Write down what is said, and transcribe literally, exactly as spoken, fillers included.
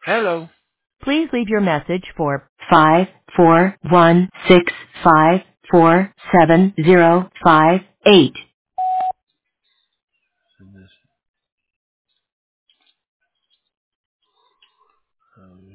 Hello. Please leave your message for five four one six five four seven zero five eight. And this, um,